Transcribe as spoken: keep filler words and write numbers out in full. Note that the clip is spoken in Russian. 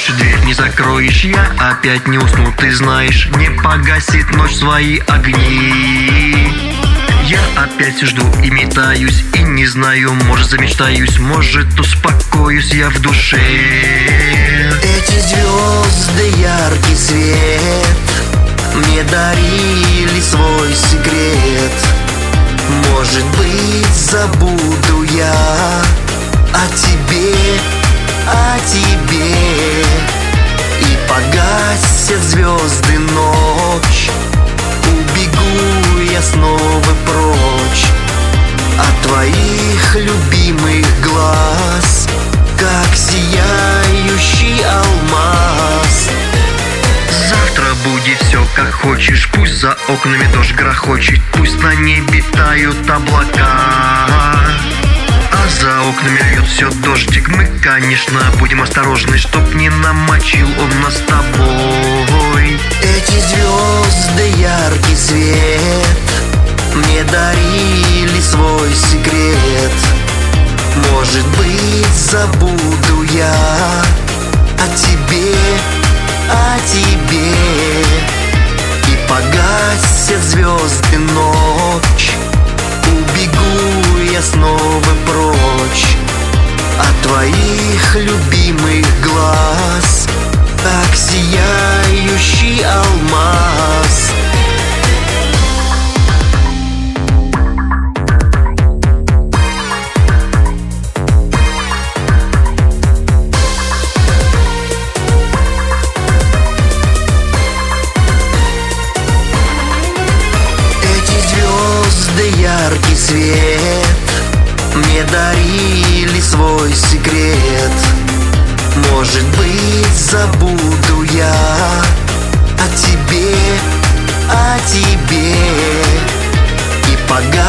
уж и дверь не закроешь. Я опять не усну, ты знаешь, не погасит ночь свои огни. Я опять жду и метаюсь, и не знаю, может замечтаюсь, может успокоюсь я в душе. Эти звезды, яркий свет, мне дарили свой секрет. Может быть, забуду я о тебе, о тебе. И погасят звезды ночь, убегу я снова прочь от твоих любимых глаз, как сияющий алмаз. Завтра будет все как хочешь, пусть за окнами дождь грохочет, пусть на небе тают облака, а за окнами льет все дождик. Мы, конечно, будем осторожны, чтоб не намочил он нас с тобой. Эти звезды, яркий свет, мне дарили свой секрет. Может быть, забуду я о тебе, о тебе. И погасят звезды ночь, убегу я снова прочь от твоих любимых глаз, как сияющий алмаз. Яркий свет, мне дарили свой секрет. Может быть, забуду я о тебе, о тебе. И погасят